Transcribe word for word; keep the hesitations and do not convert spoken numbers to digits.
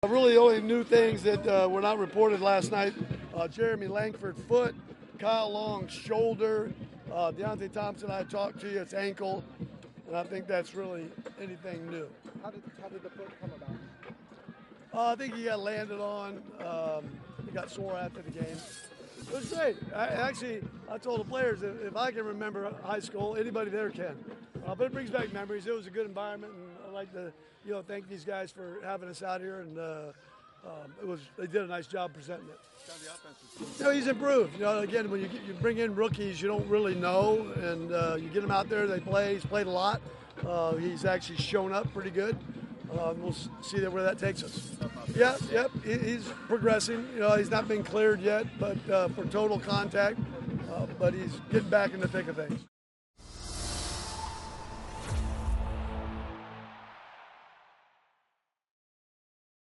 Really, the only new things that uh, were not reported last night: uh, Jeremy Langford foot, Kyle Long shoulder, uh, Deontay Thompson. I talked to you; it's ankle, and I think that's really anything new. How did how did the foot come about? Uh, I think he got landed on. Um, he got sore after the game. It was great. I, actually, I told the players that if I can remember high school, anybody there can. Uh, but it brings back memories. It was a good environment, and I'd like to, you know, thank these guys for having us out here. And uh, um, it was they did a nice job presenting it. You know, he's improved. You know, again, when you get, you bring in rookies, you don't really know, and uh, you get them out there, they play. He's played a lot. Uh, he's actually shown up pretty good. Uh, we'll see that where that takes us. Yeah, yep, he, he's progressing. You know, he's not been cleared yet, but uh, for total contact, uh, but he's getting back in the thick of things.